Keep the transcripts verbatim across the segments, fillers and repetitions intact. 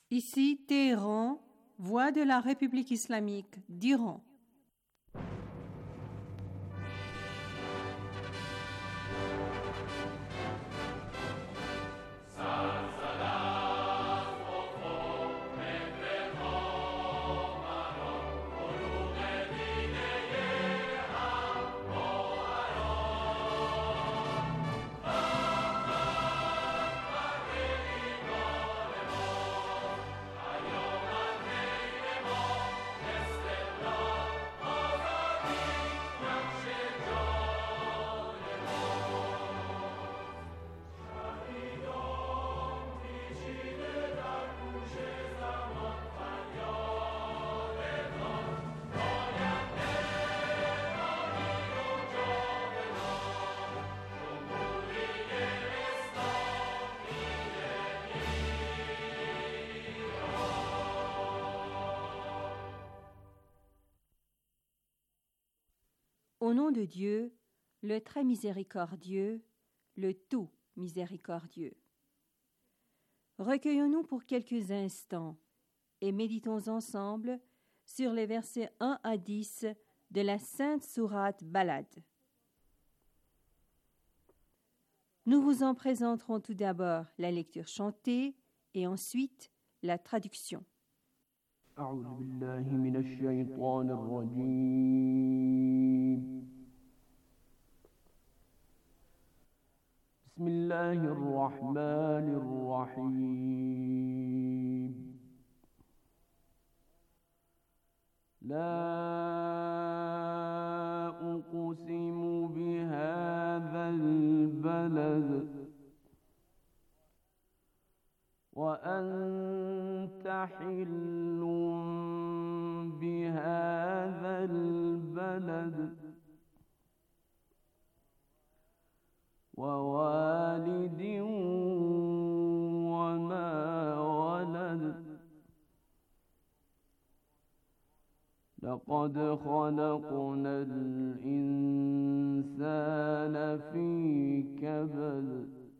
Ici Téhéran, voix de la République islamique d'Iran. Au nom de Dieu, le très miséricordieux, le tout miséricordieux. Recueillons-nous pour quelques instants et méditons ensemble sur les versets un à dix de la sainte sourate Balad. Nous vous en présenterons tout d'abord la lecture chantée et ensuite la traduction. أعوذ بالله من الشيطان الرجيم بسم الله الرحمن الرحيم لا أقسم بهذا البلد وأنت حل بهذا البلد ووالد وما ولد لقد خلقنا الإنسان في كبد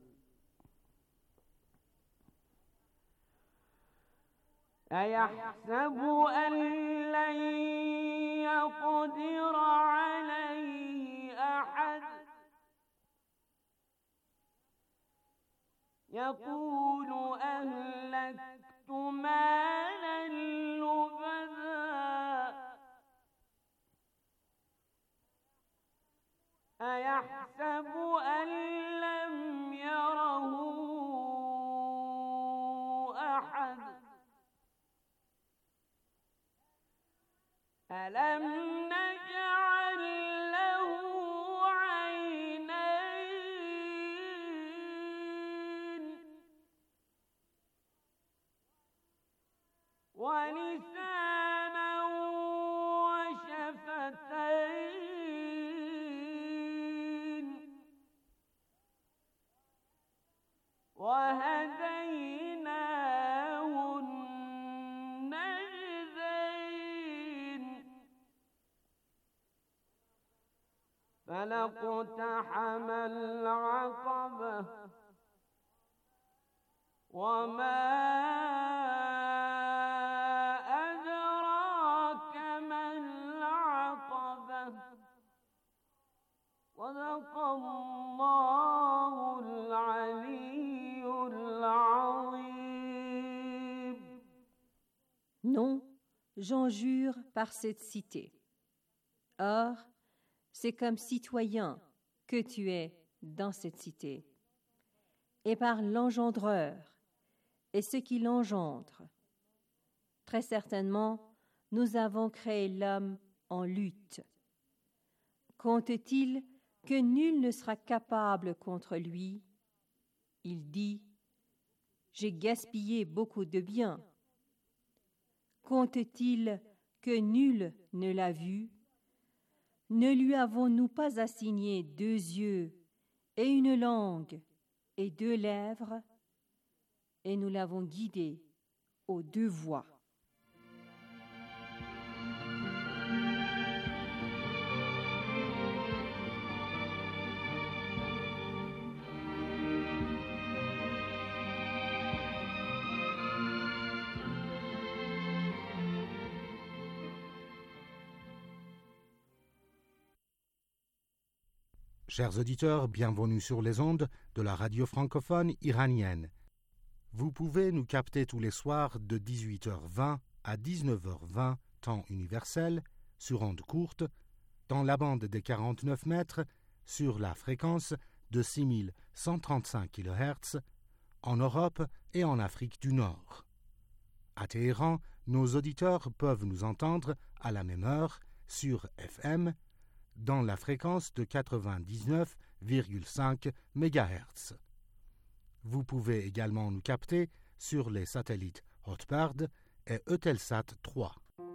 أيحسب أن لن يقدر عليه أحد يقول أهلكت مالا لبدا أيحسب أن لم يره أحد ألم نجعل له عينين ولسانا وشفتين وهديناه فلاقتحم العقبة وما أدراك ما العقبة صدق الله العلي العظيم. Non, j'en jure par cette cité. Or, c'est comme citoyen que tu es dans cette cité, et par l'engendreur, et ce qui l'engendre. Très certainement, nous avons créé l'homme en lutte. Compte-t-il que nul ne sera capable contre lui? Il dit, j'ai gaspillé beaucoup de biens. Compte-t-il que nul ne l'a vu? Ne lui avons-nous pas assigné deux yeux et une langue et deux lèvres, et nous l'avons guidé aux deux voies. Chers auditeurs, bienvenue sur les ondes de la radio francophone iranienne. Vous pouvez nous capter tous les soirs de dix-huit heures vingt à dix-neuf heures vingt, temps universel, sur ondes courtes, dans la bande des quarante-neuf mètres, sur la fréquence de six mille cent trente-cinq kilohertz, en Europe et en Afrique du Nord. À Téhéran, nos auditeurs peuvent nous entendre à la même heure sur F M, dans la fréquence de quatre-vingt-dix-neuf virgule cinq mégahertz. Vous pouvez également nous capter sur les satellites Hotbird et Eutelsat trois.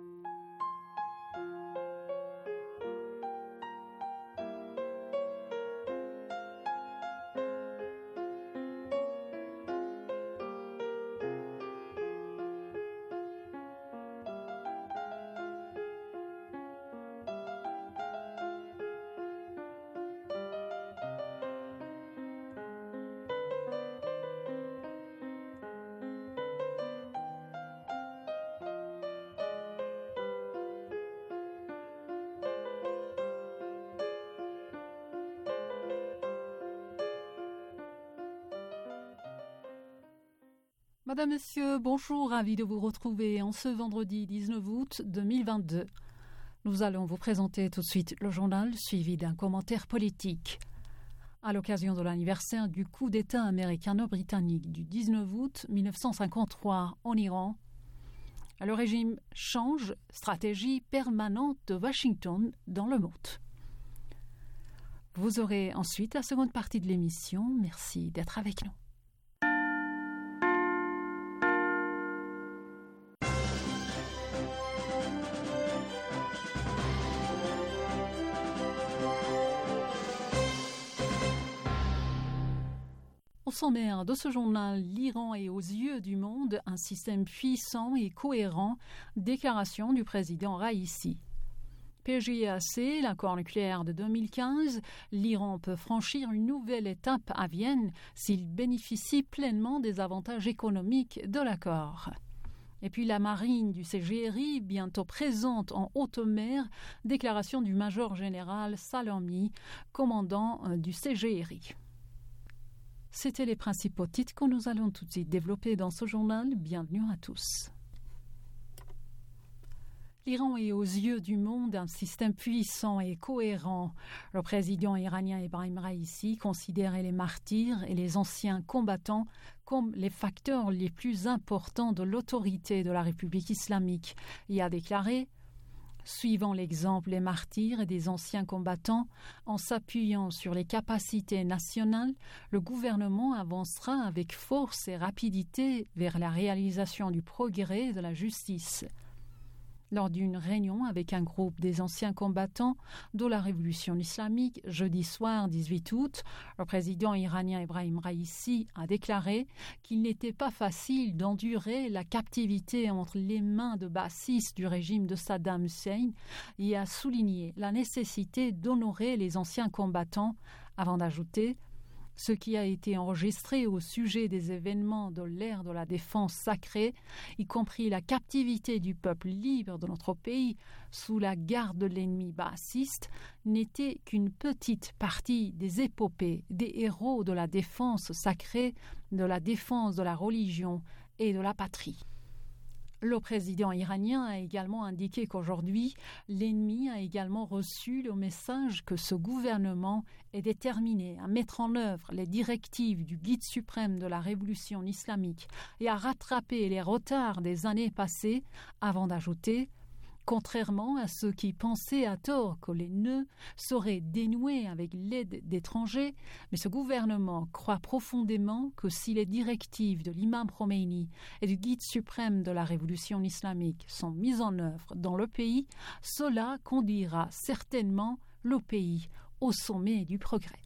Madame, Monsieur, bonjour, ravi de vous retrouver en ce vendredi dix-neuf août deux mille vingt-deux. Nous allons vous présenter tout de suite le journal suivi d'un commentaire politique. À l'occasion de l'anniversaire du coup d'État américano-britannique du dix-neuf août mille neuf cent cinquante-trois en Iran, le régime change, stratégie permanente de Washington dans le monde. Vous aurez ensuite la seconde partie de l'émission. Merci d'être avec nous. Au sommaire de ce journal, l'Iran est aux yeux du monde un système puissant et cohérent, déclaration du président Raïssi. P J A C, l'accord nucléaire de deux mille quinze, l'Iran peut franchir une nouvelle étape à Vienne s'il bénéficie pleinement des avantages économiques de l'accord. Et puis la marine du C G R I, bientôt présente en haute mer, déclaration du major général Salami, commandant du C G R I. C'étaient les principaux titres que nous allons tout de suite développer dans ce journal. Bienvenue à tous. L'Iran est aux yeux du monde un système puissant et cohérent. Le président iranien Ebrahim Raïssi considérait les martyrs et les anciens combattants comme les facteurs les plus importants de l'autorité de la République islamique et a déclaré: suivant l'exemple des martyrs et des anciens combattants, en s'appuyant sur les capacités nationales, le gouvernement avancera avec force et rapidité vers la réalisation du progrès et de la justice. Lors d'une réunion avec un groupe des anciens combattants de la révolution islamique, jeudi soir dix-huit août, le président iranien Ebrahim Raïssi a déclaré qu'il n'était pas facile d'endurer la captivité entre les mains de bassistes du régime de Saddam Hussein et a souligné la nécessité d'honorer les anciens combattants avant d'ajouter: ce qui a été enregistré au sujet des événements de l'ère de la défense sacrée, y compris la captivité du peuple libre de notre pays sous la garde de l'ennemi bassiste, n'était qu'une petite partie des épopées des héros de la défense sacrée, de la défense de la religion et de la patrie. Le président iranien a également indiqué qu'aujourd'hui, l'ennemi a également reçu le message que ce gouvernement est déterminé à mettre en œuvre les directives du guide suprême de la révolution islamique et à rattraper les retards des années passées, avant d'ajouter: contrairement à ceux qui pensaient à tort que les nœuds seraient dénoués avec l'aide d'étrangers, mais ce gouvernement croit profondément que si les directives de l'imam Khomeini et du guide suprême de la révolution islamique sont mises en œuvre dans le pays, cela conduira certainement le pays au sommet du progrès.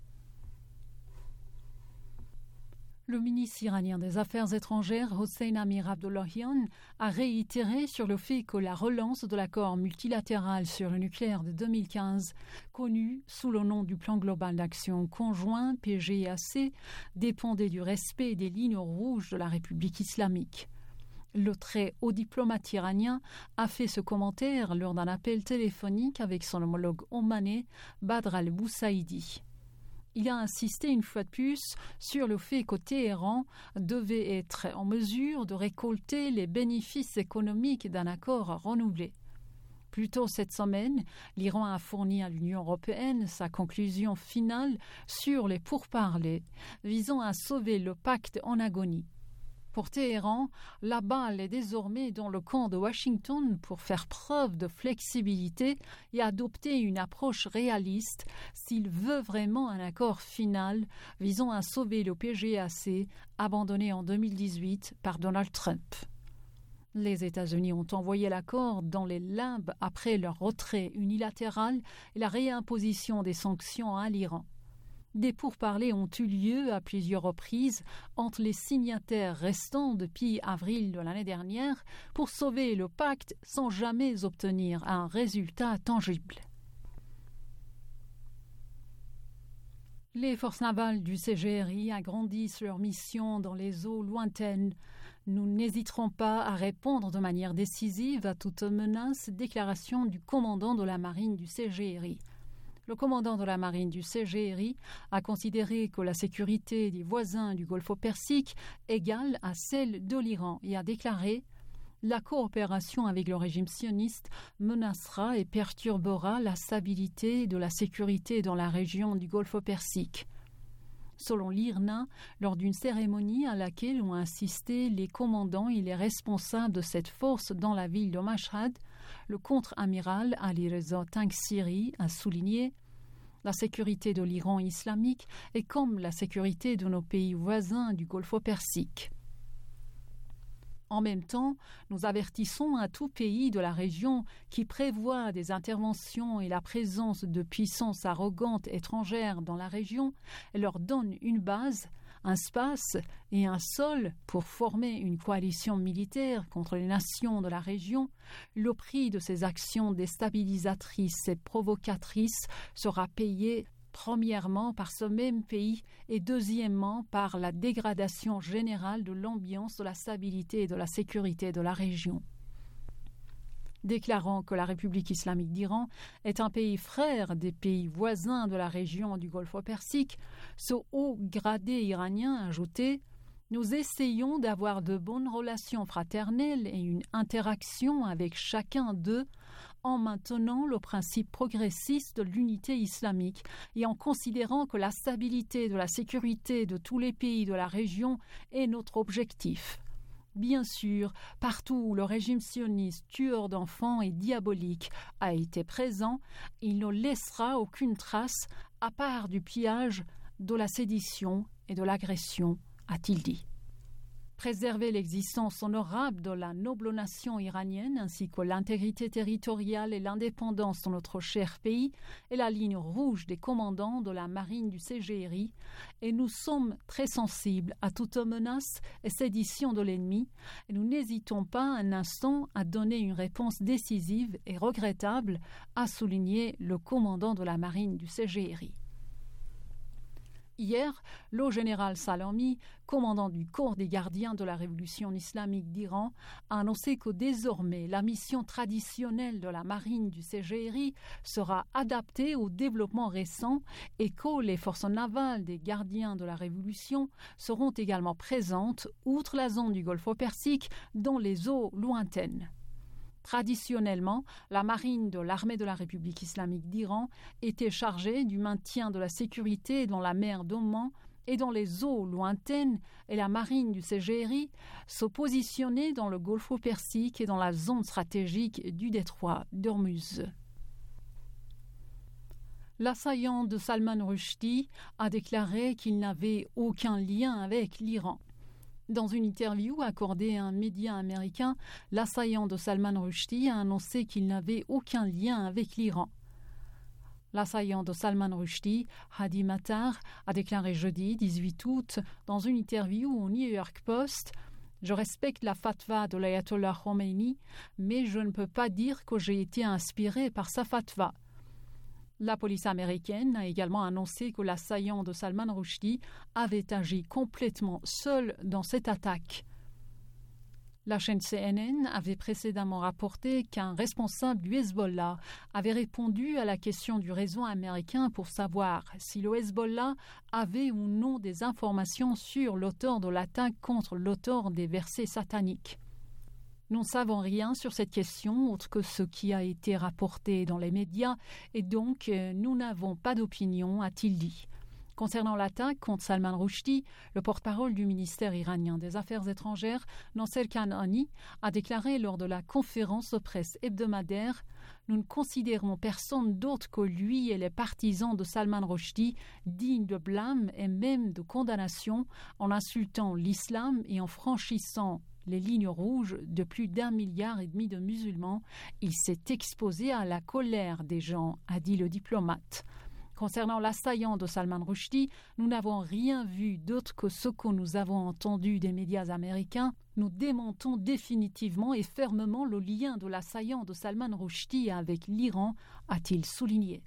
Le ministre iranien des Affaires étrangères, Hossein Amir Abdollahian, a réitéré sur le fait que la relance de l'accord multilatéral sur le nucléaire de deux mille quinze, connu sous le nom du Plan global d'action conjoint P G A C, dépendait du respect des lignes rouges de la République islamique. Le très haut diplomate iranien a fait ce commentaire lors d'un appel téléphonique avec son homologue omanais, Badr al-Boussaïdi. il a insisté une fois de plus sur le fait que Téhéran devait être en mesure de récolter les bénéfices économiques d'un accord renouvelé. Plus tôt cette semaine, l'Iran a fourni à l'Union européenne sa conclusion finale sur les pourparlers visant à sauver le pacte en agonie. Pour Téhéran, la balle est désormais dans le camp de Washington pour faire preuve de flexibilité et adopter une approche réaliste s'il veut vraiment un accord final visant à sauver le P G A C abandonné en deux mille dix-huit par Donald Trump. Les États-Unis ont envoyé l'accord dans les limbes après leur retrait unilatéral et la réimposition des sanctions à l'Iran. Des pourparlers ont eu lieu à plusieurs reprises entre les signataires restants depuis avril de l'année dernière pour sauver le pacte sans jamais obtenir un résultat tangible. Les forces navales du C G R I agrandissent leur mission dans les eaux lointaines. Nous n'hésiterons pas à répondre de manière décisive à toute menace, déclaration du commandant de la marine du C G R I. Le commandant de la marine du C G R I a considéré que la sécurité des voisins du Golfe Persique égale à celle de l'Iran et a déclaré « La coopération avec le régime sioniste menacera et perturbera la stabilité de la sécurité dans la région du Golfe Persique ». Selon l'I R N A, lors d'une cérémonie à laquelle ont assisté les commandants et les responsables de cette force dans la ville de Mashhad, le contre-amiral Ali Reza Tangsiri a souligné « La sécurité de l'Iran islamique est comme la sécurité de nos pays voisins du Golfe Persique ». En même temps, nous avertissons à tout pays de la région qui prévoit des interventions et la présence de puissances arrogantes étrangères dans la région et leur donne une base, un espace et un sol pour former une coalition militaire contre les nations de la région. Le prix de ces actions déstabilisatrices et provocatrices sera payé premièrement par ce même pays et deuxièmement par la dégradation générale de l'ambiance, de la stabilité et de la sécurité de la région. Déclarant que la République islamique d'Iran est un pays frère des pays voisins de la région du Golfe Persique, ce haut gradé iranien a ajouté « Nous essayons d'avoir de bonnes relations fraternelles et une interaction avec chacun d'eux en maintenant le principe progressiste de l'unité islamique et en considérant que la stabilité de la sécurité de tous les pays de la région est notre objectif. Bien sûr, partout où le régime sioniste tueur d'enfants et diabolique a été présent, il ne laissera aucune trace à part du pillage, de la sédition et de l'agression, a-t-il dit. Préserver l'existence honorable de la noble nation iranienne ainsi que l'intégrité territoriale et l'indépendance de notre cher pays est la ligne rouge des commandants de la marine du C G R I et nous sommes très sensibles à toute menace et sédition de l'ennemi et nous n'hésitons pas un instant à donner une réponse décisive et regrettable, a souligné le commandant de la marine du C G R I. Hier, le général Salami, commandant du corps des gardiens de la révolution islamique d'Iran, a annoncé que désormais la mission traditionnelle de la marine du C G R I sera adaptée aux développements récents et que les forces navales des gardiens de la révolution seront également présentes, outre la zone du Golfe Persique, dans les eaux lointaines. Traditionnellement, la marine de l'armée de la République islamique d'Iran était chargée du maintien de la sécurité dans la mer d'Oman et dans les eaux lointaines, et la marine du C G R I se positionnait dans le Golfe Persique et dans la zone stratégique du détroit d'Ormuz. L'assaillant de Salman Rushdie a déclaré qu'il n'avait aucun lien avec l'Iran. Dans une interview accordée à un média américain, l'assaillant de Salman Rushdie a annoncé qu'il n'avait aucun lien avec l'Iran. L'assaillant de Salman Rushdie, Hadi Matar, a déclaré jeudi dix-huit août dans une interview au New York Post « Je respecte la fatwa de l'ayatollah Khomeini, mais je ne peux pas dire que j'ai été inspiré par sa fatwa. » La police américaine a également annoncé que l'assaillant de Salman Rushdie avait agi complètement seul dans cette attaque. La chaîne C N N avait précédemment rapporté qu'un responsable du Hezbollah avait répondu à la question du réseau américain pour savoir si le Hezbollah avait ou non des informations sur l'auteur de l'attaque contre l'auteur des versets sataniques. Nous ne savons rien sur cette question autre que ce qui a été rapporté dans les médias et donc nous n'avons pas d'opinion, a-t-il dit. Concernant l'attaque contre Salman Rushdie, le porte-parole du ministère iranien des Affaires étrangères, Nasser Kanani, a déclaré lors de la conférence de presse hebdomadaire « Nous ne considérons personne d'autre que lui et les partisans de Salman Rushdie dignes de blâme et même de condamnation en insultant l'islam et en franchissant les lignes rouges de plus d'un milliard et demi de musulmans. Il s'est exposé à la colère des gens », a dit le diplomate. Concernant l'assaillant de Salman Rushdie, nous n'avons rien vu d'autre que ce que nous avons entendu des médias américains. Nous démontons définitivement et fermement le lien de l'assaillant de Salman Rushdie avec l'Iran, a-t-il souligné.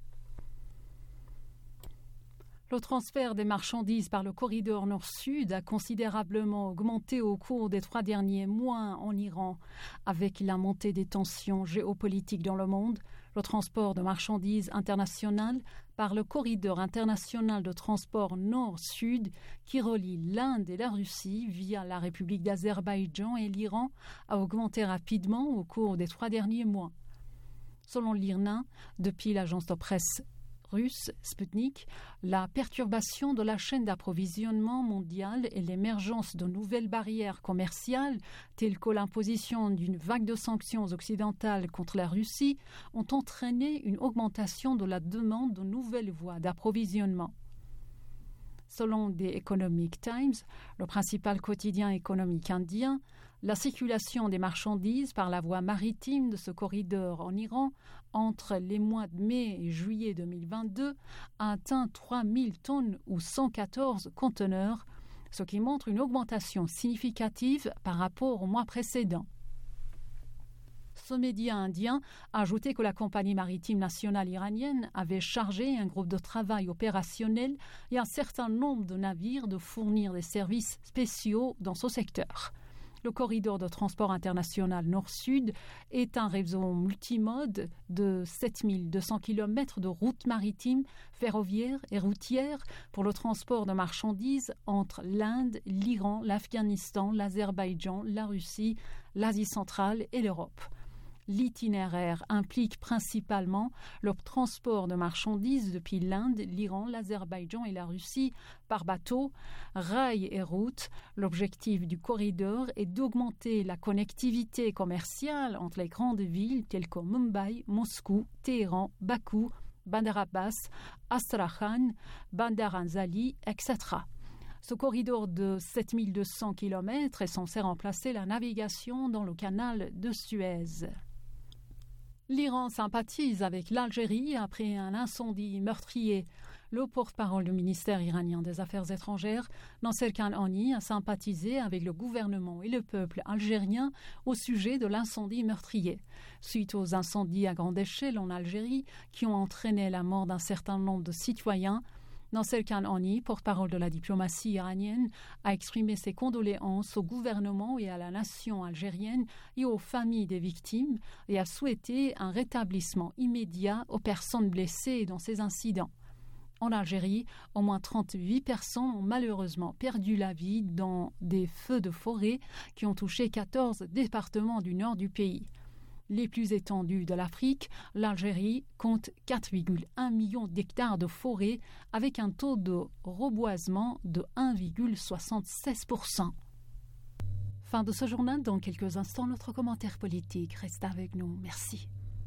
Le transfert des marchandises par le corridor nord-sud a considérablement augmenté au cours des trois derniers mois en Iran. Avec la montée des tensions géopolitiques dans le monde, le transport de marchandises internationales par le corridor international de transport nord-sud qui relie l'Inde et la Russie via la République d'Azerbaïdjan et l'Iran a augmenté rapidement au cours des trois derniers mois. Selon l'I R N A, depuis l'agence de presse russe Sputnik, la perturbation de la chaîne d'approvisionnement mondiale et l'émergence de nouvelles barrières commerciales, telles que l'imposition d'une vague de sanctions occidentales contre la Russie, ont entraîné une augmentation de la demande de nouvelles voies d'approvisionnement. Selon The Economic Times, le principal quotidien économique indien, la circulation des marchandises par la voie maritime de ce corridor en Iran entre les mois de mai et juillet deux mille vingt-deux a atteint trois mille tonnes ou cent quatorze conteneurs, ce qui montre une augmentation significative par rapport au mois précédent. Ce média indien a ajouté que la compagnie maritime nationale iranienne avait chargé un groupe de travail opérationnel et un certain nombre de navires de fournir des services spéciaux dans ce secteur. Le corridor de transport international nord-sud est un réseau multimode de sept mille deux cents kilomètres de routes maritimes, ferroviaires et routières pour le transport de marchandises entre l'Inde, l'Iran, l'Afghanistan, l'Azerbaïdjan, la Russie, l'Asie centrale et l'Europe. L'itinéraire implique principalement le transport de marchandises depuis l'Inde, l'Iran, l'Azerbaïdjan et la Russie par bateau, rail et route. L'objectif du corridor est d'augmenter la connectivité commerciale entre les grandes villes telles que Mumbai, Moscou, Téhéran, Bakou, Bandar Abbas, Astrakhan, Bandar Anzali, et cetera. Ce corridor de sept mille deux cents kilomètres est censé remplacer la navigation dans le canal de Suez. L'Iran sympathise avec l'Algérie après un incendie meurtrier. Le porte-parole du ministère iranien des Affaires étrangères, Nasser Kanani, a sympathisé avec le gouvernement et le peuple algérien au sujet de l'incendie meurtrier. Suite aux incendies à grande échelle en Algérie qui ont entraîné la mort d'un certain nombre de citoyens, Nasser Kanani, porte-parole de la diplomatie iranienne, a exprimé ses condoléances au gouvernement et à la nation algérienne et aux familles des victimes et a souhaité un rétablissement immédiat aux personnes blessées dans ces incidents. En Algérie, au moins trente-huit personnes ont malheureusement perdu la vie dans des feux de forêt qui ont touché quatorze départements du nord du pays. Les plus étendus de l'Afrique, l'Algérie compte quatre virgule un millions d'hectares de forêt avec un taux de reboisement de un virgule soixante-seize pour cent. Fin de ce journal. Dans quelques instants, notre commentaire politique. Restez avec nous. Merci.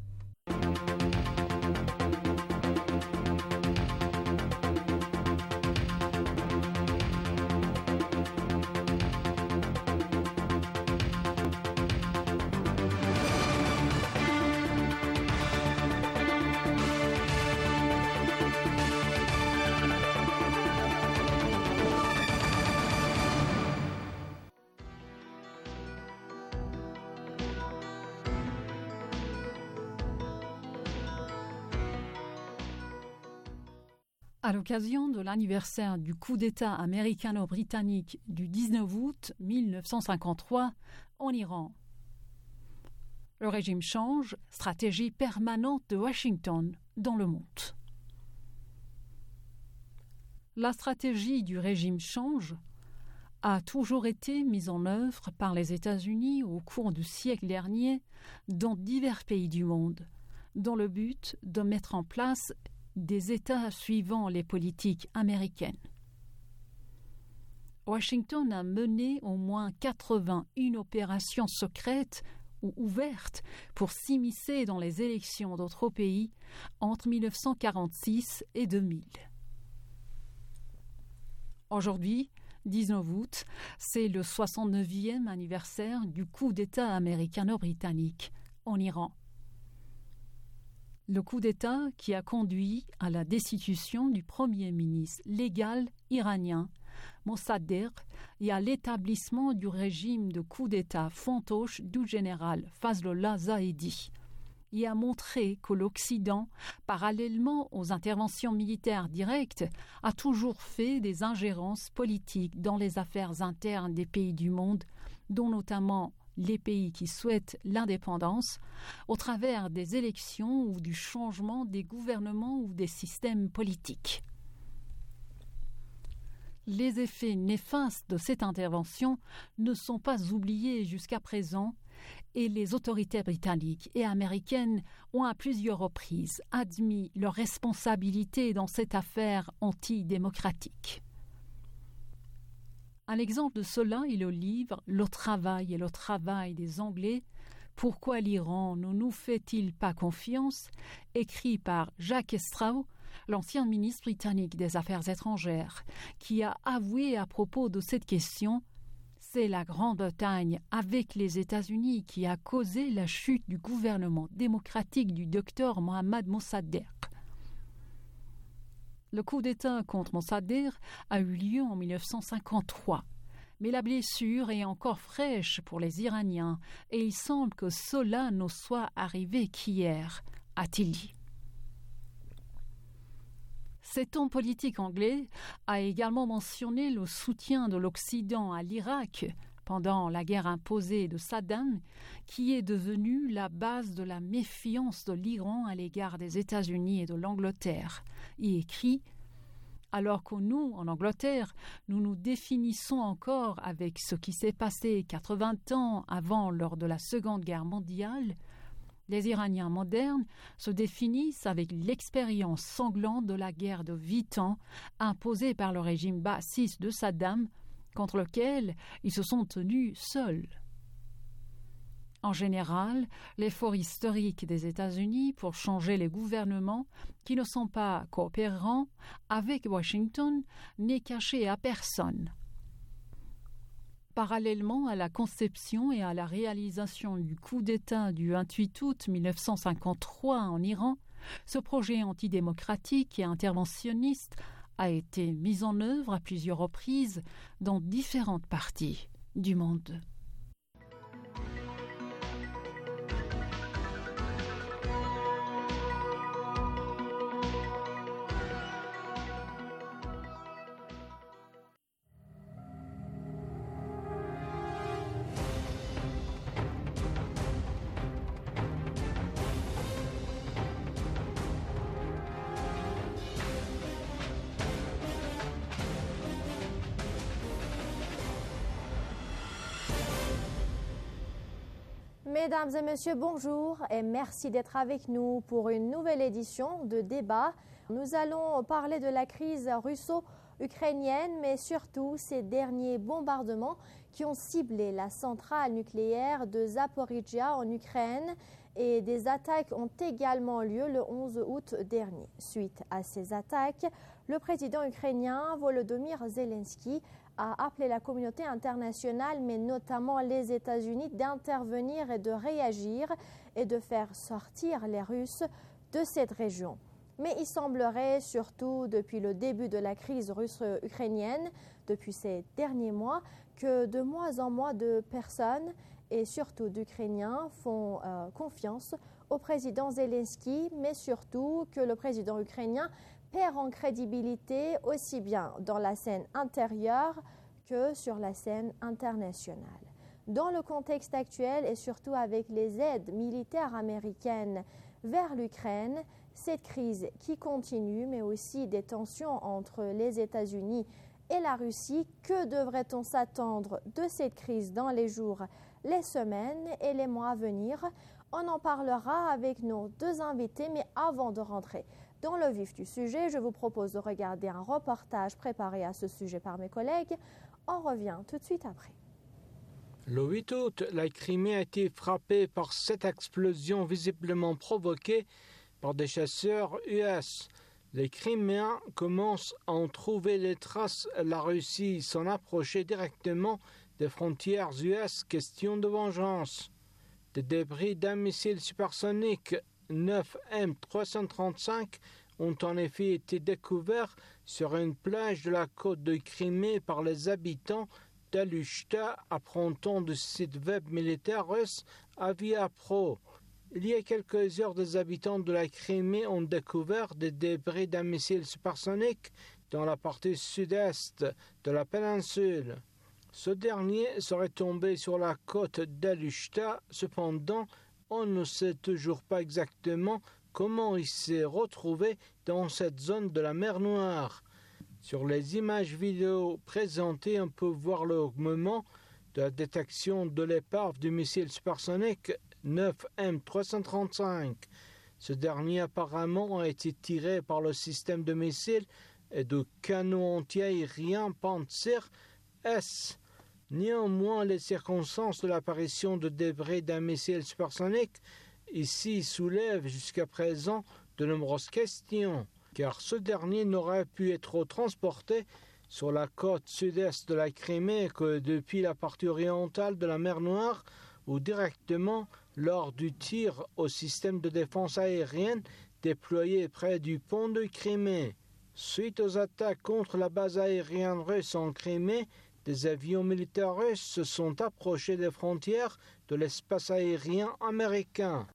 À l'occasion de l'anniversaire du coup d'État américano-britannique du dix-neuf août mille neuf cent cinquante-trois, en Iran. Le régime change, stratégie permanente de Washington dans le monde. La stratégie du régime change a toujours été mise en œuvre par les États-Unis au cours du siècle dernier dans divers pays du monde, dans le but de mettre en place des États suivant les politiques américaines. Washington a mené au moins quatre-vingt-une opérations secrètes ou ouvertes pour s'immiscer dans les élections d'autres pays entre mille neuf cent quarante-six et deux mille. Aujourd'hui, dix-neuf août, c'est le soixante-neuvième anniversaire du coup d'État américano-britannique en Iran. Le coup d'État qui a conduit à la destitution du premier ministre légal iranien, Mossadegh, et à l'établissement du régime de coup d'État fantoche du général Fazlollah Zahedi, et a montré que l'Occident, parallèlement aux interventions militaires directes, a toujours fait des ingérences politiques dans les affaires internes des pays du monde, dont notamment les pays qui souhaitent l'indépendance, au travers des élections ou du changement des gouvernements ou des systèmes politiques. Les effets néfastes de cette intervention ne sont pas oubliés jusqu'à présent et les autorités britanniques et américaines ont à plusieurs reprises admis leur responsabilité dans cette affaire antidémocratique. Un exemple de cela est le livre « Le travail et le travail des Anglais. Pourquoi l'Iran ne nous fait-il pas confiance ?» écrit par Jacques Straw, l'ancien ministre britannique des Affaires étrangères, qui a avoué à propos de cette question « C'est la Grande-Bretagne avec les États-Unis qui a causé la chute du gouvernement démocratique du docteur Mohammad Mossadegh. » Le coup d'État contre Mossadegh a eu lieu en mille neuf cent cinquante-trois, mais la blessure est encore fraîche pour les Iraniens et il semble que cela ne soit arrivé qu'hier, a-t-il dit. Cet homme politique anglais a également mentionné le soutien de l'Occident à l'Irak pendant la guerre imposée de Saddam, qui est devenue la base de la méfiance de l'Iran à l'égard des États-Unis et de l'Angleterre. Il écrit « Alors que nous, en Angleterre, nous nous définissons encore avec ce qui s'est passé quatre-vingts ans avant lors de la Seconde Guerre mondiale, les Iraniens modernes se définissent avec l'expérience sanglante de la guerre de huit ans imposée par le régime baathiste de Saddam, contre lequel ils se sont tenus seuls. » En général, l'effort historique des États-Unis pour changer les gouvernements qui ne sont pas coopérants avec Washington n'est caché à personne. Parallèlement à la conception et à la réalisation du coup d'État du vingt-huit août mille neuf cent cinquante-trois en Iran, ce projet antidémocratique et interventionniste a été mis en œuvre à plusieurs reprises dans différentes parties du monde. Mesdames et messieurs, bonjour et merci d'être avec nous pour une nouvelle édition de débat. Nous allons parler de la crise russo-ukrainienne, mais surtout ces derniers bombardements qui ont ciblé la centrale nucléaire de Zaporijia en Ukraine et des attaques ont également lieu le onze août dernier. Suite à ces attaques, le président ukrainien Volodymyr Zelensky a appelé la communauté internationale, mais notamment les États-Unis, d'intervenir et de réagir et de faire sortir les Russes de cette région. Mais il semblerait, surtout depuis le début de la crise russo-ukrainienne, depuis ces derniers mois, que de moins en moins de personnes et surtout d'Ukrainiens font euh, confiance au président Zelensky, mais surtout que le président ukrainien perd en crédibilité aussi bien dans la scène intérieure que sur la scène internationale. Dans le contexte actuel et surtout avec les aides militaires américaines vers l'Ukraine, cette crise qui continue, mais aussi des tensions entre les États-Unis et la Russie, que devrait-on s'attendre de cette crise dans les jours, les semaines et les mois à venir? On en parlera avec nos deux invités, mais avant de rentrer dans le vif du sujet, je vous propose de regarder un reportage préparé à ce sujet par mes collègues. On revient tout de suite après. Le huit août, la Crimée a été frappée par sept explosions visiblement provoquées par des chasseurs U S. Les Criméens commencent à en trouver les traces. La Russie s'en approchait directement des frontières U S. Question de vengeance. Des débris d'un missile supersonique neuf M trois cent trente-cinq ont en effet été découverts sur une plage de la côte de Crimée par les habitants d'Alushta, apprend-on du site web militaire russe Aviapro. Il y a quelques heures, des habitants de la Crimée ont découvert des débris d'un missile supersonique dans la partie sud-est de la péninsule. Ce dernier serait tombé sur la côte d'Alushta. Cependant, on ne sait toujours pas exactement comment il s'est retrouvé dans cette zone de la mer Noire. Sur les images vidéo présentées, on peut voir le moment de la détection de l'épave du missile supersonique neuf M trois cent trente-cinq. Ce dernier apparemment a été tiré par le système de missiles et de canons anti-aériens Panzer S. Néanmoins, les circonstances de l'apparition de débris d'un missile supersonique ici soulèvent jusqu'à présent de nombreuses questions, car ce dernier n'aurait pu être transporté sur la côte sud-est de la Crimée que depuis la partie orientale de la mer Noire ou directement lors du tir au système de défense aérienne déployé près du pont de Crimée. Suite aux attaques contre la base aérienne russe en Crimée, des avions militaires russes se sont approchés des frontières de l'espace aérien américain.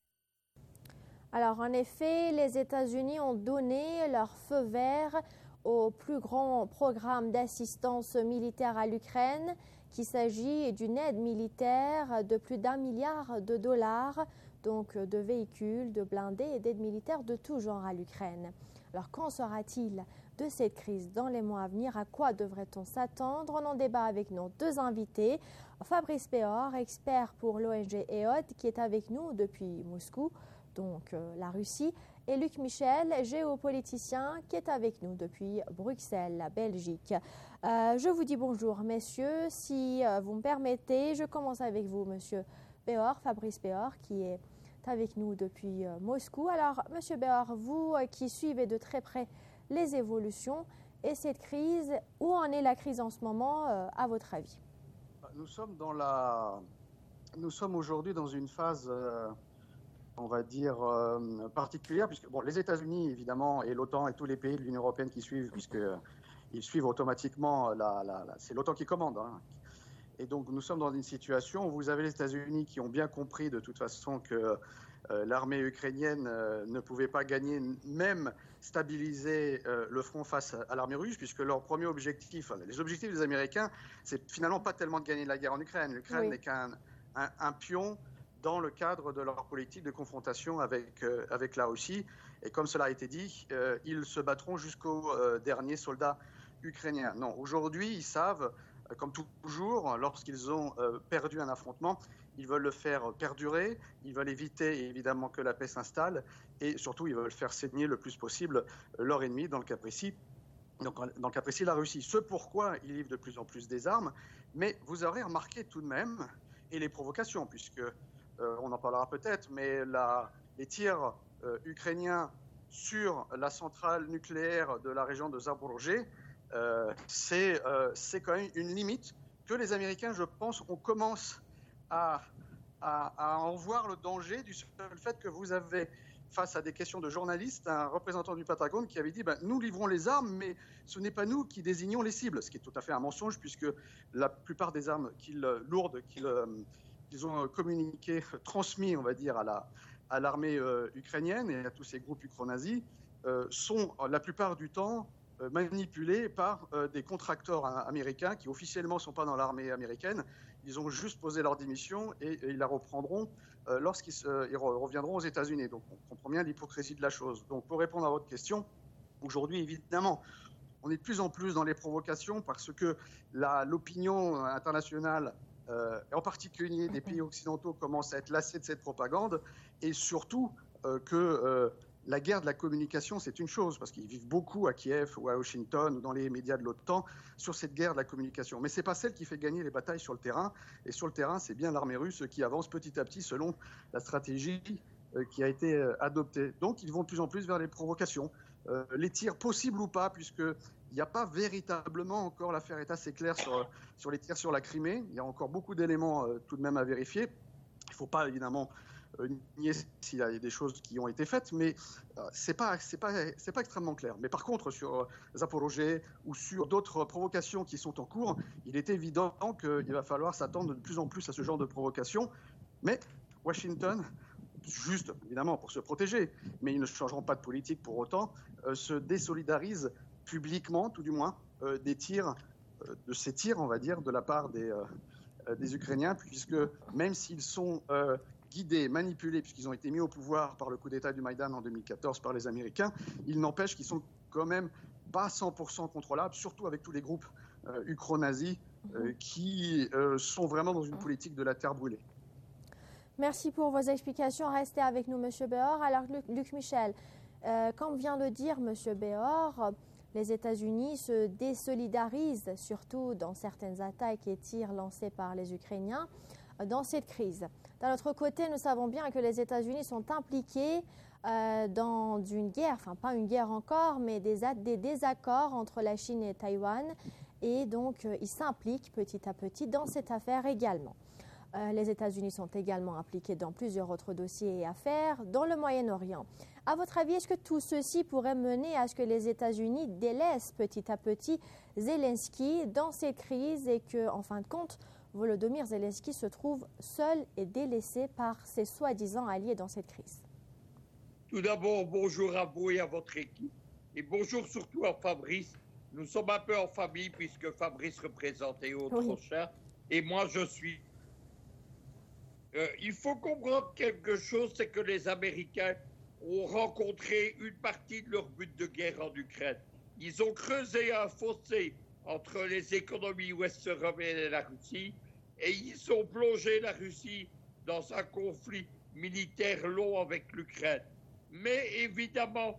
Alors en effet, les États-Unis ont donné leur feu vert au plus grand programme d'assistance militaire à l'Ukraine, qu'il s'agit d'une aide militaire de plus d'un milliard de dollars, donc de véhicules, de blindés et d'aides militaires de tout genre à l'Ukraine. Alors qu'en sera-t-il de cette crise dans les mois à venir? À quoi devrait-on s'attendre? On en débat avec nos deux invités. Fabrice Péor, expert pour l'O N G E O D, qui est avec nous depuis Moscou, donc euh, la Russie, et Luc Michel, géopoliticien, qui est avec nous depuis Bruxelles, la Belgique. Euh, je vous dis bonjour, messieurs. Si euh, vous me permettez, je commence avec vous, monsieur Péor, Fabrice Péor, qui est avec nous depuis euh, Moscou. Alors, monsieur Péor, vous euh, qui suivez de très près les évolutions et cette crise, où en est la crise en ce moment, euh, à votre avis? Nous sommes dans la... Nous sommes aujourd'hui dans une phase... Euh... on va dire, euh, particulière, puisque bon, les États-Unis, évidemment, et l'OTAN et tous les pays de l'Union européenne qui suivent, puisqu'ils euh, suivent automatiquement, la, la, la, c'est l'OTAN qui commande. Hein. Et donc, nous sommes dans une situation où vous avez les États-Unis qui ont bien compris de toute façon que euh, l'armée ukrainienne euh, ne pouvait pas gagner, même stabiliser euh, le front face à, à l'armée russe, puisque leur premier objectif, les objectifs des Américains, c'est finalement pas tellement de gagner la guerre en Ukraine. L'Ukraine oui. n'est qu'un un, un pion dans le cadre de leur politique de confrontation avec, euh, avec la Russie. Et comme cela a été dit, euh, ils se battront jusqu'au euh, dernier soldat ukrainien. Non, aujourd'hui, ils savent, euh, comme toujours, lorsqu'ils ont euh, perdu un affrontement, ils veulent le faire perdurer, ils veulent éviter évidemment que la paix s'installe, et surtout, ils veulent faire saigner le plus possible leur ennemi, dans le cas précis, donc, dans le cas précis la Russie. Ce pourquoi ils livrent de plus en plus des armes, mais vous aurez remarqué tout de même, et les provocations, puisque Euh, on en parlera peut-être, mais la, les tirs euh, ukrainiens sur la centrale nucléaire de la région de Zaporozhye, euh, c'est euh, c'est quand même une limite que les Américains, je pense, on commence à, à, à en voir le danger du seul fait que vous avez, face à des questions de journalistes, un représentant du Pentagone qui avait dit ben, « nous livrons les armes, mais ce n'est pas nous qui désignons les cibles », ce qui est tout à fait un mensonge, puisque la plupart des armes qu'ils, lourdes qu'ils qu'ils ont communiqué, transmis, on va dire, à, la, à l'armée euh, ukrainienne et à tous ces groupes ukro-nazis, euh, sont la plupart du temps euh, manipulés par euh, des contracteurs hein, américains qui officiellement ne sont pas dans l'armée américaine. Ils ont juste posé leur démission et, et ils la reprendront euh, lorsqu'ils se, ils re, reviendront aux États-Unis. Donc on comprend bien l'hypocrisie de la chose. Donc pour répondre à votre question, aujourd'hui évidemment, on est de plus en plus dans les provocations parce que la, l'opinion internationale, euh, en particulier des pays occidentaux, commence à être lassée de cette propagande et surtout euh, que euh, la guerre de la communication, c'est une chose, parce qu'ils vivent beaucoup à Kiev ou à Washington ou dans les médias de l'OTAN sur cette guerre de la communication. Mais ce n'est pas celle qui fait gagner les batailles sur le terrain. Et sur le terrain, c'est bien l'armée russe qui avance petit à petit selon la stratégie euh, qui a été euh, adoptée. Donc, ils vont de plus en plus vers les provocations. Euh, les tirs possibles ou pas, puisqu'il n'y a pas véritablement encore, l'affaire est assez claire sur, sur les tirs sur la Crimée. Il y a encore beaucoup d'éléments euh, tout de même à vérifier. Il ne faut pas évidemment euh, nier s'il y a des choses qui ont été faites, mais euh, ce n'est pas, c'est pas, c'est pas extrêmement clair. Mais par contre, sur euh, Zaporozhye ou sur d'autres provocations qui sont en cours, il est évident qu'il va falloir s'attendre de plus en plus à ce genre de provocations. Mais Washington, juste évidemment pour se protéger, mais ils ne changeront pas de politique pour autant, euh, se désolidarisent publiquement, tout du moins, euh, des tirs, euh, de ces tirs, on va dire, de la part des, euh, des Ukrainiens, puisque même s'ils sont euh, guidés, manipulés, puisqu'ils ont été mis au pouvoir par le coup d'État du Maïdan en deux mille quatorze par les Américains, il n'empêche qu'ils sont quand même pas cent pour cent contrôlables, surtout avec tous les groupes euh, ukro-nazis euh, qui euh, sont vraiment dans une politique de la terre brûlée. Merci pour vos explications. Restez avec nous, Monsieur Béor. Alors, Luc, Luc Michel, euh, comme vient de dire Monsieur Béor, les États-Unis se désolidarisent, surtout dans certaines attaques et tirs lancés par les Ukrainiens, dans cette crise. D'un autre côté, nous savons bien que les États-Unis sont impliqués euh, dans une guerre, enfin pas une guerre encore, mais des, des désaccords entre la Chine et Taïwan. Et donc, euh, ils s'impliquent petit à petit dans cette affaire également. Euh, les États-Unis sont également impliqués dans plusieurs autres dossiers et affaires dans le Moyen-Orient. À votre avis, est-ce que tout ceci pourrait mener à ce que les États-Unis délaissent petit à petit Zelensky dans cette crise et que, en fin de compte, Volodymyr Zelensky se trouve seul et délaissé par ses soi-disant alliés dans cette crise? Tout d'abord, bonjour à vous et à votre équipe. Et bonjour surtout à Fabrice. Nous sommes un peu en famille puisque Fabrice représente Eau Tronchin et moi je suis... Euh, il faut comprendre quelque chose, c'est que les Américains ont rencontré une partie de leur but de guerre en Ukraine. Ils ont creusé un fossé entre les économies ouest-européennes et la Russie et ils ont plongé la Russie dans un conflit militaire long avec l'Ukraine. Mais évidemment,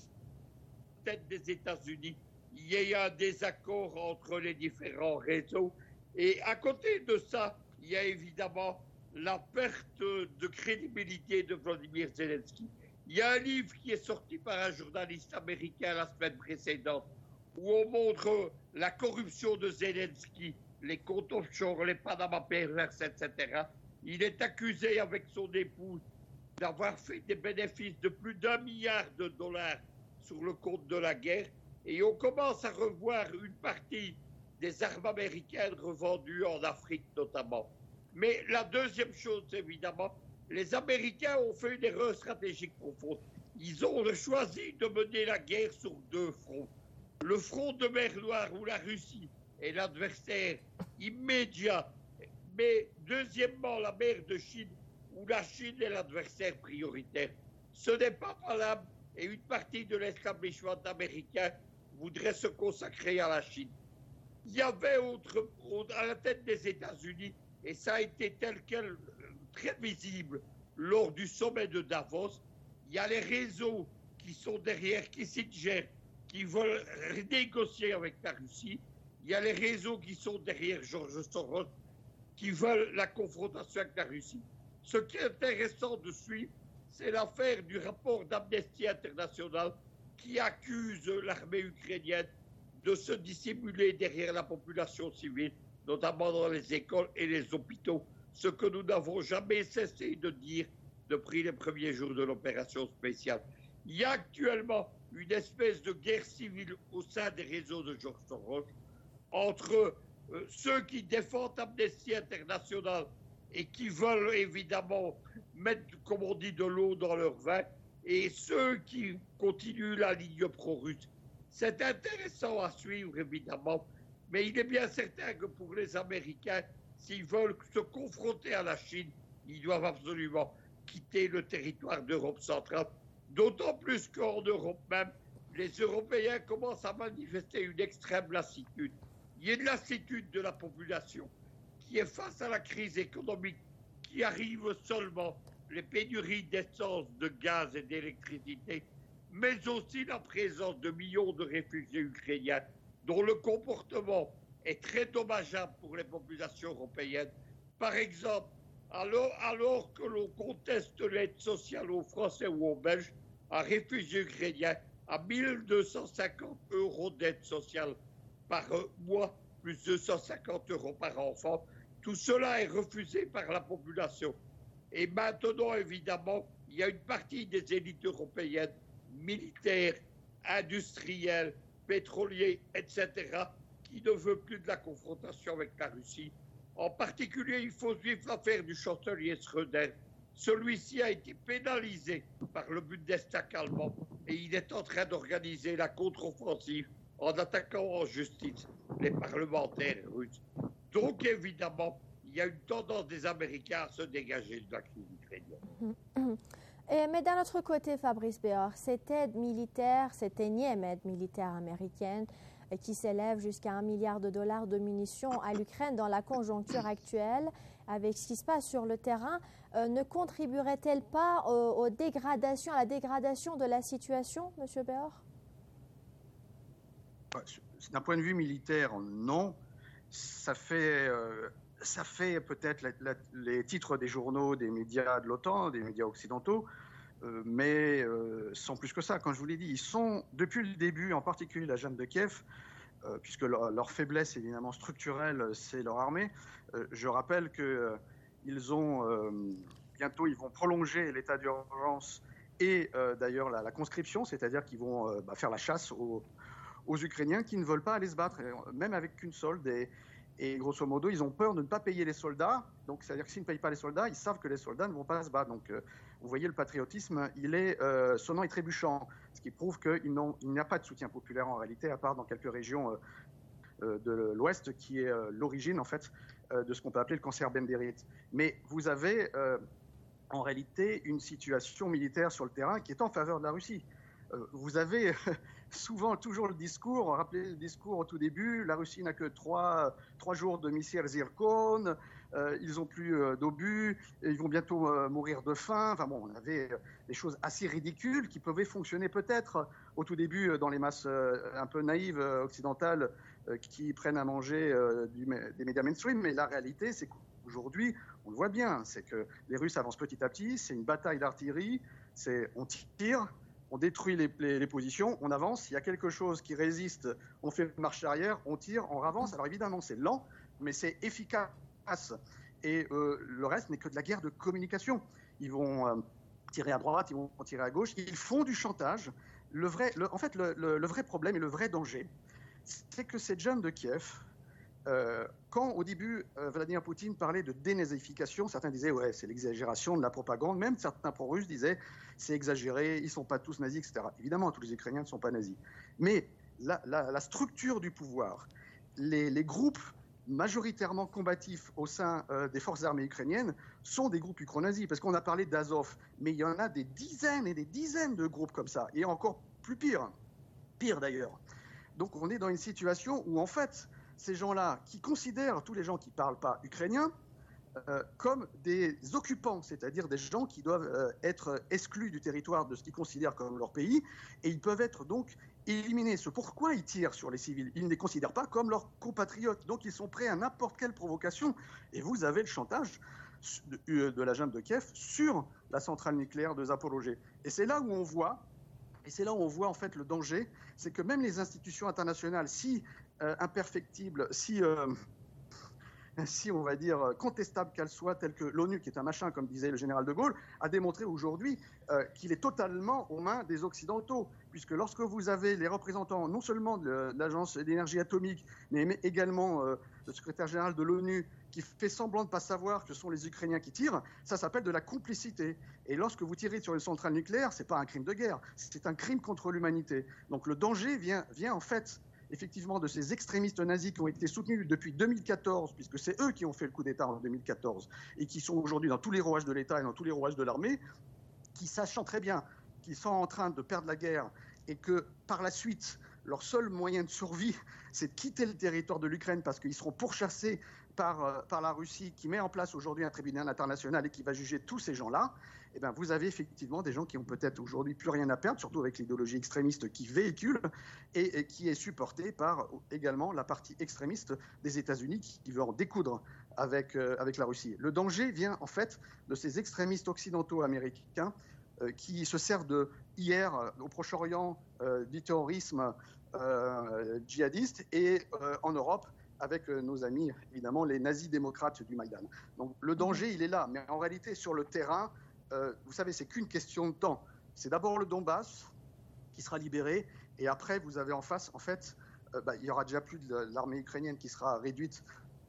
tête des États-Unis, il y a un désaccord entre les différents réseaux et à côté de ça, il y a évidemment la perte de crédibilité de Volodymyr Zelensky. Il y a un livre qui est sorti par un journaliste américain la semaine précédente où on montre la corruption de Zelensky, les comptes offshore, les Panama Papers, et cetera. Il est accusé avec son épouse d'avoir fait des bénéfices de plus d'un milliard de dollars sur le compte de la guerre et on commence à revoir une partie des armes américaines revendues en Afrique notamment. Mais la deuxième chose, évidemment, les Américains ont fait une erreur stratégique profonde. Ils ont choisi de mener la guerre sur deux fronts. Le front de mer Noire où la Russie est l'adversaire immédiat, mais deuxièmement la mer de Chine où la Chine est l'adversaire prioritaire. Ce n'est pas valable et une partie de l'establishment américain voudrait se consacrer à la Chine. Il y avait autre, à la tête des États-Unis, et ça a été tel quel très visible lors du sommet de Davos, il y a les réseaux qui sont derrière Kissinger, qui veulent négocier avec la Russie. Il y a les réseaux qui sont derrière George Soros, qui veulent la confrontation avec la Russie. Ce qui est intéressant de suivre, c'est l'affaire du rapport d'Amnesty International qui accuse l'armée ukrainienne de se dissimuler derrière la population civile, notamment dans les écoles et les hôpitaux, ce que nous n'avons jamais cessé de dire depuis les premiers jours de l'opération spéciale. Il y a actuellement une espèce de guerre civile au sein des réseaux de George Soros entre euh, ceux qui défendent Amnesty International et qui veulent évidemment mettre, comme on dit, de l'eau dans leur vin, et ceux qui continuent la ligne pro-russe. C'est intéressant à suivre, évidemment, mais il est bien certain que pour les Américains, s'ils veulent se confronter à la Chine, ils doivent absolument quitter le territoire d'Europe centrale, d'autant plus qu'en Europe même, les Européens commencent à manifester une extrême lassitude. Il y a une lassitude de la population qui est face à la crise économique qui arrive seulement, les pénuries d'essence, de gaz et d'électricité, mais aussi la présence de millions de réfugiés ukrainiens dont le comportement est très dommageable pour les populations européennes. Par exemple, alors, alors que l'on conteste l'aide sociale aux Français ou aux Belges, un réfugié ukrainien a mille deux cent cinquante euros d'aide sociale par mois, plus deux cent cinquante euros par enfant. Tout cela est refusé par la population. Et maintenant, évidemment, il y a une partie des élites européennes, militaires, industrielles, pétroliers, et cetera, qui ne veut plus de la confrontation avec la Russie. En particulier, il faut suivre l'affaire du chancelier Schröder. Celui-ci a été pénalisé par le Bundestag allemand et il est en train d'organiser la contre-offensive en attaquant en justice les parlementaires russes. Donc, évidemment, il y a une tendance des Américains à se dégager de la crise ukrainienne. Et, mais d'un autre côté, Fabrice Béor, cette aide militaire, cette énième aide militaire américaine qui s'élève jusqu'à un milliard de dollars de munitions à l'Ukraine dans la conjoncture actuelle, avec ce qui se passe sur le terrain, euh, ne contribuerait-elle pas aux, aux dégradations, à la dégradation de la situation, M. Béor? D'un point de vue militaire, non. Ça fait, euh, ça fait peut-être la, la, les titres des journaux, des médias de l'OTAN, des médias occidentaux, euh, mais euh, sans plus que ça. Quand je vous l'ai dit, ils sont, depuis le début, en particulier la junte de Kiev, euh, puisque leur, leur faiblesse évidemment structurelle, c'est leur armée. Euh, je rappelle que euh, ils ont euh, bientôt, ils vont prolonger l'état d'urgence et euh, d'ailleurs la, la conscription, c'est-à-dire qu'ils vont euh, bah, faire la chasse aux aux Ukrainiens qui ne veulent pas aller se battre, même avec qu'une solde. Et, et grosso modo, ils ont peur de ne pas payer les soldats. Donc, c'est-à-dire que s'ils ne payent pas les soldats, ils savent que les soldats ne vont pas se battre. Donc, euh, vous voyez, le patriotisme, il est euh, sonnant et trébuchant, ce qui prouve qu'il n'y a pas de soutien populaire en réalité, à part dans quelques régions euh, de l'Ouest, qui est euh, l'origine, en fait, euh, de ce qu'on peut appeler le cancer bendérite. Mais vous avez, euh, en réalité, une situation militaire sur le terrain qui est en faveur de la Russie. Euh, vous avez... souvent, toujours le discours, rappelez le discours au tout début, la Russie n'a que trois, trois jours de missiles Zircon, euh, ils n'ont plus euh, d'obus, ils vont bientôt euh, mourir de faim. Enfin bon, on avait euh, des choses assez ridicules qui pouvaient fonctionner peut-être au tout début euh, dans les masses euh, un peu naïves euh, occidentales euh, qui prennent à manger euh, du, des médias mainstream, mais la réalité, c'est qu'aujourd'hui, on le voit bien, c'est que les Russes avancent petit à petit, c'est une bataille d'artillerie, c'est on tire, on détruit les, les, les positions, on avance, il y a quelque chose qui résiste, on fait marche arrière, on tire, on avance. Alors évidemment, c'est lent, mais c'est efficace. Et euh, le reste n'est que de la guerre de communication. Ils vont euh, tirer à droite, ils vont tirer à gauche, ils font du chantage. Le vrai, le, en fait, le, le, le vrai problème et le vrai danger, c'est que cette junte de Kiev, euh, quand au début euh, Vladimir Poutine parlait de dénazification, certains disaient ouais, c'est l'exagération de la propagande, même certains pro-russes disaient c'est exagéré, ils ne sont pas tous nazis, et cetera. Évidemment, tous les Ukrainiens ne sont pas nazis. Mais la, la, la structure du pouvoir, les, les groupes majoritairement combatifs au sein euh, des forces armées ukrainiennes sont des groupes ukro-nazis, parce qu'on a parlé d'Azov, mais il y en a des dizaines et des dizaines de groupes comme ça, et encore plus pire, pire d'ailleurs. Donc on est dans une situation où en fait, ces gens-là qui considèrent tous les gens qui ne parlent pas ukrainien euh, comme des occupants, c'est-à-dire des gens qui doivent euh, être exclus du territoire de ce qu'ils considèrent comme leur pays, et ils peuvent être donc éliminés. C'est pourquoi ils tirent sur les civils. Ils ne les considèrent pas comme leurs compatriotes, donc ils sont prêts à n'importe quelle provocation. Et vous avez le chantage de, de la junte de Kiev sur la centrale nucléaire de Zaporozhye. Et c'est là où on voit, et c'est là où on voit en fait le danger, c'est que même les institutions internationales, si Euh, imperfectible, si, euh, si on va dire contestable qu'elle soit, telle que l'ONU, qui est un machin, comme disait le général de Gaulle, a démontré aujourd'hui euh, qu'il est totalement aux mains des Occidentaux. Puisque lorsque vous avez les représentants non seulement de l'Agence d'énergie atomique, mais également euh, le secrétaire général de l'ONU, qui fait semblant de ne pas savoir que ce sont les Ukrainiens qui tirent, ça s'appelle de la complicité. Et lorsque vous tirez sur une centrale nucléaire, ce n'est pas un crime de guerre, c'est un crime contre l'humanité. Donc le danger vient, vient en fait effectivement de ces extrémistes nazis qui ont été soutenus depuis deux mille quatorze, puisque c'est eux qui ont fait le coup d'État en deux mille quatorze, et qui sont aujourd'hui dans tous les rouages de l'État et dans tous les rouages de l'armée, qui sachant très bien qu'ils sont en train de perdre la guerre et que par la suite, leur seul moyen de survie, c'est de quitter le territoire de l'Ukraine parce qu'ils seront pourchassés par, euh, par la Russie qui met en place aujourd'hui un tribunal international et qui va juger tous ces gens-là. Eh bien, vous avez effectivement des gens qui ont peut-être aujourd'hui plus rien à perdre, surtout avec l'idéologie extrémiste qui véhicule et, et qui est supportée par également la partie extrémiste des États-Unis qui, qui veut en découdre avec, euh, avec la Russie. Le danger vient en fait de ces extrémistes occidentaux américains euh, qui se servent de hier euh, au Proche-Orient euh, du terrorisme euh, djihadiste et euh, en Europe avec euh, nos amis, évidemment, les nazis démocrates du Maïdan. Donc le danger, il est là, mais en réalité, sur le terrain, Euh, vous savez, c'est qu'une question de temps. C'est d'abord le Donbass qui sera libéré, et après, vous avez en face, en fait, euh, bah, il n'y aura déjà plus de l'armée ukrainienne qui sera réduite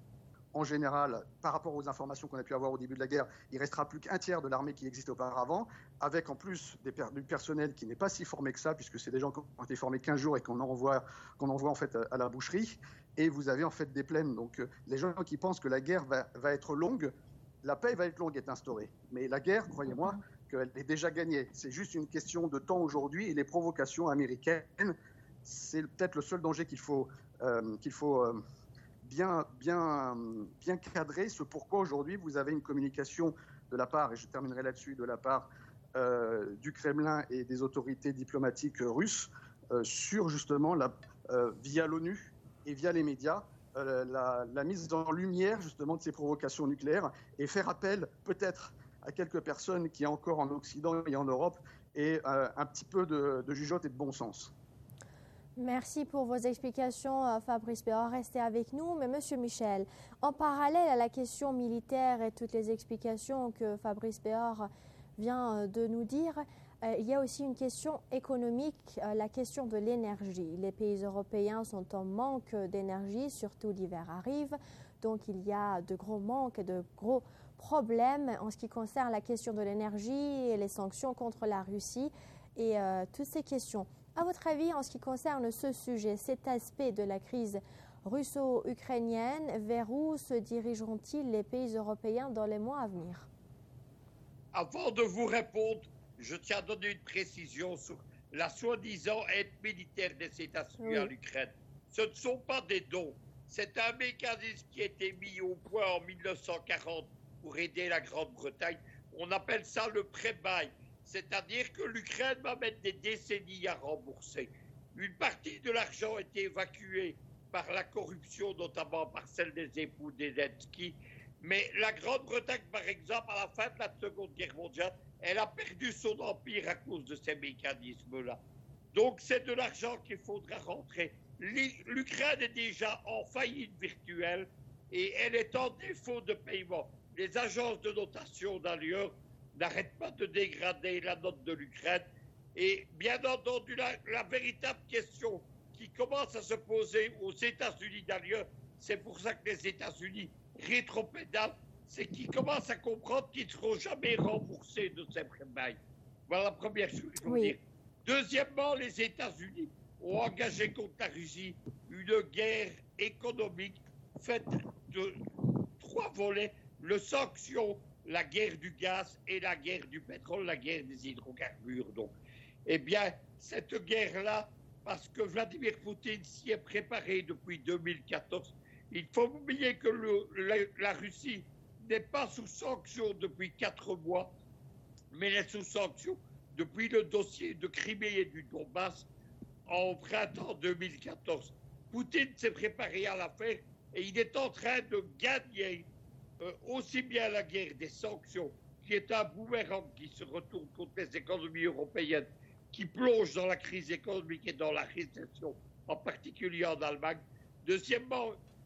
en général par rapport aux informations qu'on a pu avoir au début de la guerre. Il ne restera plus qu'un tiers de l'armée qui existait auparavant, avec en plus des per- du personnel qui n'est pas si formé que ça, puisque c'est des gens qui ont été formés quinze jours et qu'on envoie, qu'on envoie en fait à la boucherie. Et vous avez en fait des plaines. Donc euh, les gens qui pensent que la guerre va, va être longue, la paix va être longue, est instaurée. Mais la guerre, croyez-moi, qu'elle est déjà gagnée. C'est juste une question de temps aujourd'hui, et les provocations américaines, c'est peut-être le seul danger qu'il faut, euh, qu'il faut euh, bien, bien, bien cadrer. Ce pourquoi aujourd'hui vous avez une communication de la part, et je terminerai là-dessus, de la part euh, du Kremlin et des autorités diplomatiques russes euh, sur justement, la, euh, via l'ONU et via les médias, Euh, la, la mise en lumière justement de ces provocations nucléaires, et faire appel peut-être à quelques personnes qui encore en Occident et en Europe aient euh, un petit peu de, de jugeote et de bon sens. Merci pour vos explications, Fabrice Béhor. Restez avec nous. Mais Monsieur Michel, en parallèle à la question militaire et toutes les explications que Fabrice Béhor vient de nous dire, Euh, il y a aussi une question économique, euh, la question de l'énergie. Les pays européens sont en manque d'énergie, surtout l'hiver arrive. Donc il y a de gros manques et de gros problèmes en ce qui concerne la question de l'énergie et les sanctions contre la Russie et euh, toutes ces questions. À votre avis, en ce qui concerne ce sujet, cet aspect de la crise russo-ukrainienne, vers où se dirigeront-ils les pays européens dans les mois à venir? Avant de vous répondre, je tiens à donner une précision sur la soi-disant aide militaire des États-Unis oui. à l'Ukraine. Ce ne sont pas des dons. C'est un mécanisme qui a été mis au point en mille neuf cent quarante pour aider la Grande-Bretagne. On appelle ça le pré-bail. C'est-à-dire que l'Ukraine va mettre des décennies à rembourser. Une partie de l'argent a été évacuée par la corruption, notamment par celle des époux Zelensky. Mais la Grande-Bretagne, par exemple, à la fin de la Seconde Guerre mondiale, elle a perdu son empire à cause de ces mécanismes-là. Donc c'est de l'argent qu'il faudra rentrer. L'Ukraine est déjà en faillite virtuelle et elle est en défaut de paiement. Les agences de notation d'ailleurs n'arrêtent pas de dégrader la note de l'Ukraine. Et bien entendu, la, la véritable question qui commence à se poser aux États-Unis d'ailleurs, c'est pour ça que les États-Unis rétropédalent, c'est qu'ils commencent à comprendre qu'ils ne seront jamais remboursés de ces prêts. Voilà la première chose que je veux oui. dire. Deuxièmement, les États-Unis ont engagé contre la Russie une guerre économique faite de trois volets, le sanction, la guerre du gaz et la guerre du pétrole, la guerre des hydrocarbures. Donc, eh bien, cette guerre-là, parce que Vladimir Poutine s'y est préparé depuis deux mille quatorze, il faut oublier que le, la, la Russie n'est pas sous sanction depuis quatre mois, mais elle est sous sanction depuis le dossier de Crimée et du Donbass en printemps deux mille quatorze. Poutine s'est préparé à l'affaire et il est en train de gagner euh, aussi bien la guerre des sanctions, qui est un boomerang qui se retourne contre les économies européennes, qui plonge dans la crise économique et dans la récession, en particulier en Allemagne. Deuxièmement,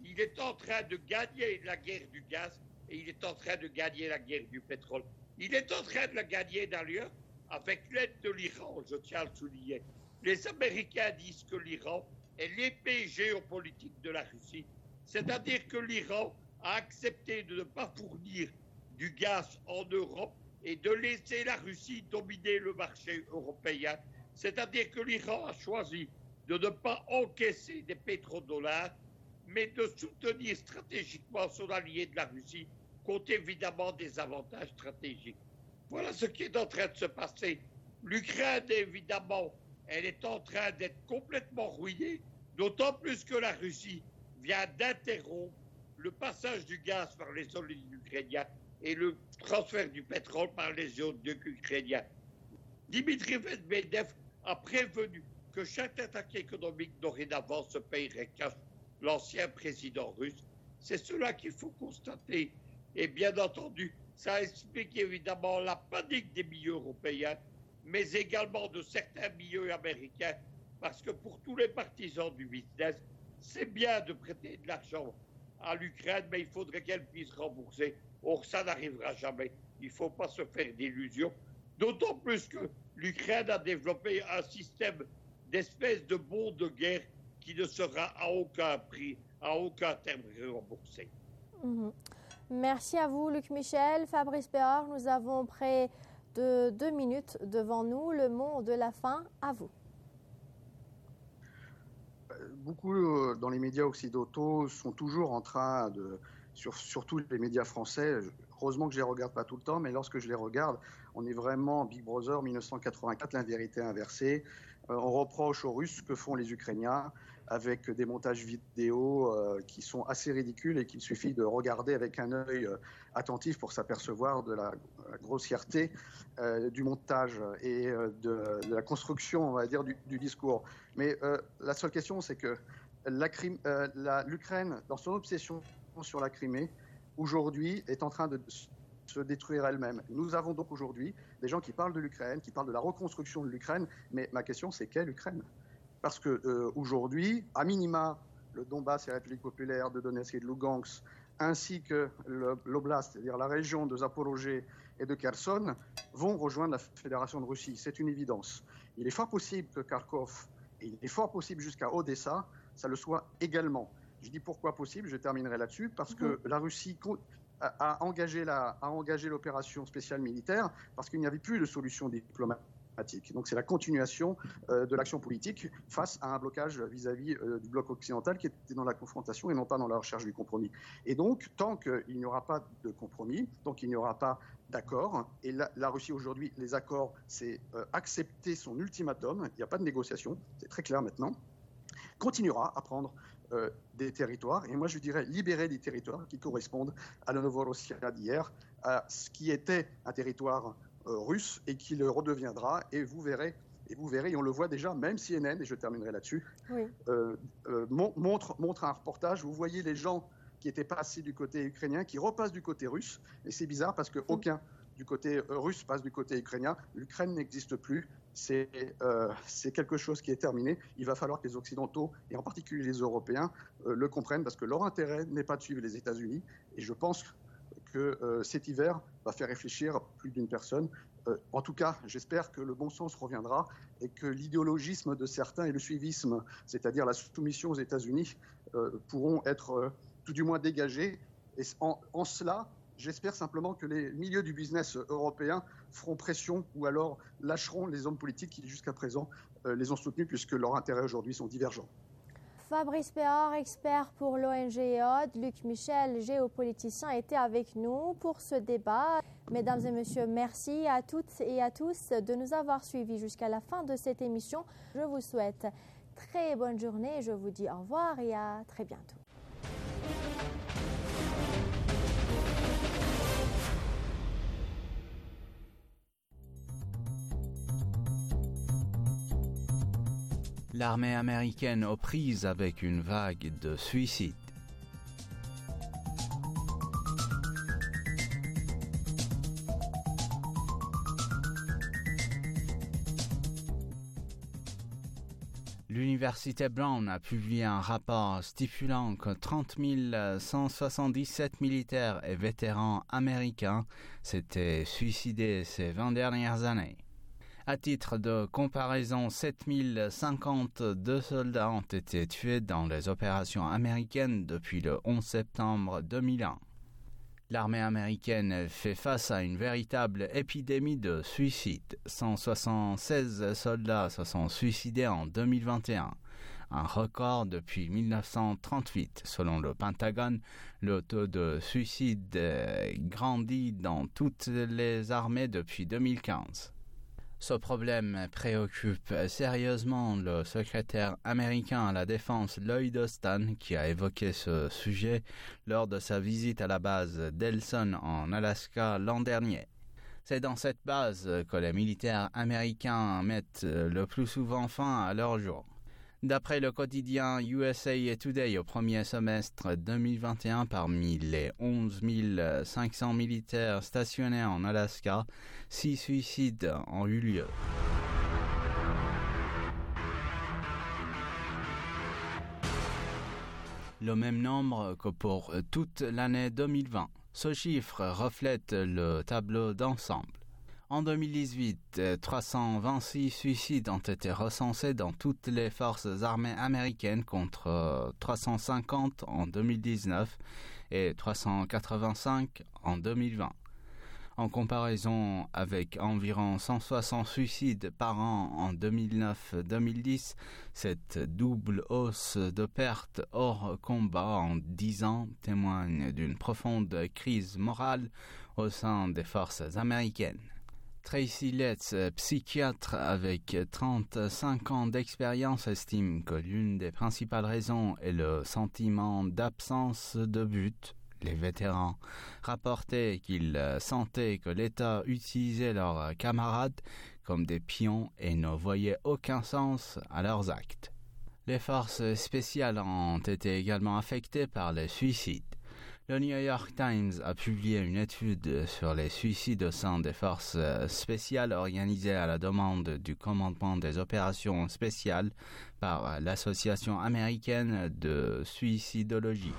Il est en train de gagner la guerre du gaz et il est en train de gagner la guerre du pétrole. Il est en train de la gagner d'ailleurs avec l'aide de l'Iran, je tiens à le souligner. Les Américains disent que l'Iran est l'épée géopolitique de la Russie, c'est-à-dire que l'Iran a accepté de ne pas fournir du gaz en Europe et de laisser la Russie dominer le marché européen. C'est-à-dire que l'Iran a choisi de ne pas encaisser des pétrodollars, mais de soutenir stratégiquement son allié de la Russie, compte évidemment des avantages stratégiques. Voilà ce qui est en train de se passer. L'Ukraine, évidemment, elle est en train d'être complètement ruinée, d'autant plus que la Russie vient d'interrompre le passage du gaz par les oléoducs ukrainiens et le transfert du pétrole par les oléoducs ukrainiens. Dimitri Medvedev a prévenu que chaque attaque économique dorénavant se payerait cash l'ancien président russe. C'est cela qu'il faut constater. Et bien entendu, ça explique évidemment la panique des milieux européens, mais également de certains milieux américains, parce que pour tous les partisans du business, c'est bien de prêter de l'argent à l'Ukraine, mais il faudrait qu'elle puisse rembourser. Or, ça n'arrivera jamais. Il ne faut pas se faire d'illusions. D'autant plus que l'Ukraine a développé un système d'espèce de bon de guerre qui ne sera à aucun prix, à aucun terme remboursé. Mmh. Merci à vous, Luc Michel. Fabrice Béard, nous avons près de deux minutes devant nous. Le mot de la fin, à vous. Beaucoup dans les médias occidentaux sont toujours en train de, sur, surtout les médias français, heureusement que je ne les regarde pas tout le temps, mais lorsque je les regarde, on est vraiment Big Brother mille neuf cent quatre-vingt-quatre, l'invérité inversée. Euh, on reproche aux Russes ce que font les Ukrainiens avec des montages vidéo euh, qui sont assez ridicules et qu'il suffit de regarder avec un œil euh, attentif pour s'apercevoir de la, la grossièreté euh, du montage et euh, de, de la construction, on va dire, du, du discours. Mais euh, la seule question, c'est que la, euh, la, l'Ukraine, dans son obsession sur la Crimée, aujourd'hui, est en train de se détruire elle-même. Nous avons donc aujourd'hui des gens qui parlent de l'Ukraine, qui parlent de la reconstruction de l'Ukraine, mais ma question, c'est quelle Ukraine ? Parce qu'aujourd'hui, euh, à minima, le Donbass et la République populaire de Donetsk et de Lugansk, ainsi que le, l'Oblast, c'est-à-dire la région de Zaporozhye et de Kherson, vont rejoindre la Fédération de Russie. C'est une évidence. Il est fort possible que Kharkov, et il est fort possible jusqu'à Odessa, ça le soit également. Je dis pourquoi possible, je terminerai là-dessus, parce que la Russie a, a engagé la, a engagé l'opération spéciale militaire parce qu'il n'y avait plus de solution diplomatique. Donc c'est la continuation euh, de l'action politique face à un blocage vis-à-vis euh, du bloc occidental qui était dans la confrontation et non pas dans la recherche du compromis. Et donc, tant qu'il n'y aura pas de compromis, tant qu'il n'y aura pas d'accord, et la, la Russie aujourd'hui, les accords, c'est euh, accepter son ultimatum, il n'y a pas de négociation, c'est très clair maintenant, continuera à prendre euh, des territoires, et moi je dirais libérer des territoires qui correspondent à la Novorossiya d'hier, à ce qui était un territoire Euh, russe et qui le redeviendra, et vous verrez, et vous verrez, et on le voit déjà, même C N N, et je terminerai là-dessus, oui. euh, euh, montre, montre un reportage, vous voyez les gens qui étaient passés du côté ukrainien, qui repassent du côté russe, et c'est bizarre parce qu'aucun mmh. du côté euh, russe passe du côté ukrainien, l'Ukraine n'existe plus, c'est, euh, c'est quelque chose qui est terminé, il va falloir que les Occidentaux, et en particulier les Européens, euh, le comprennent, parce que leur intérêt n'est pas de suivre les États-Unis, et je pense que euh, cet hiver va faire réfléchir plus d'une personne. Euh, en tout cas, j'espère que le bon sens reviendra et que l'idéologisme de certains et le suivisme, c'est-à-dire la soumission aux États-Unis, euh, pourront être euh, tout du moins dégagés. Et en, en cela, j'espère simplement que les milieux du business européen feront pression ou alors lâcheront les hommes politiques qui, jusqu'à présent, euh, les ont soutenus puisque leurs intérêts aujourd'hui sont divergents. Fabrice Béard, expert pour l'O N G E O D, Luc Michel, géopoliticien, était avec nous pour ce débat. Mesdames et messieurs, merci à toutes et à tous de nous avoir suivis jusqu'à la fin de cette émission. Je vous souhaite très bonne journée, je vous dis au revoir et à très bientôt. L'armée américaine aux prises avec une vague de suicides. L'Université Brown a publié un rapport stipulant que trente mille cent soixante-dix-sept militaires et vétérans américains s'étaient suicidés ces vingt dernières années. À titre de comparaison, sept mille cinquante-deux soldats ont été tués dans les opérations américaines depuis le onze septembre deux mille un. L'armée américaine fait face à une véritable épidémie de suicides. cent soixante-seize soldats se sont suicidés en deux mille vingt et un, un record depuis mille neuf cent trente-huit. Selon le Pentagone, le taux de suicide grandit dans toutes les armées depuis deux mille quinze. Ce problème préoccupe sérieusement le secrétaire américain à la défense Lloyd Austin, qui a évoqué ce sujet lors de sa visite à la base d'Elson en Alaska l'an dernier. C'est dans cette base que les militaires américains mettent le plus souvent fin à leur jour. D'après le quotidien U S A Today, au premier semestre deux mille vingt et un, parmi les onze mille cinq cents militaires stationnés en Alaska, six suicides ont eu lieu. Le même nombre que pour toute l'année deux mille vingt. Ce chiffre reflète le tableau d'ensemble. En deux mille dix-huit, trois cent vingt-six suicides ont été recensés dans toutes les forces armées américaines contre trois cent cinquante en deux mille dix-neuf et trois cent quatre-vingt-cinq en deux mille vingt. En comparaison avec environ cent soixante suicides par an en deux mille neuf deux mille dix, cette double hausse de pertes hors combat en dix ans témoigne d'une profonde crise morale au sein des forces américaines. Tracy Letts, psychiatre avec trente-cinq ans d'expérience, estime que l'une des principales raisons est le sentiment d'absence de but. Les vétérans rapportaient qu'ils sentaient que l'État utilisait leurs camarades comme des pions et ne voyait aucun sens à leurs actes. Les forces spéciales ont été également affectées par les suicides. Le New York Times a publié une étude sur les suicides au sein des forces spéciales organisées à la demande du commandement des opérations spéciales par l'Association américaine de suicidologie.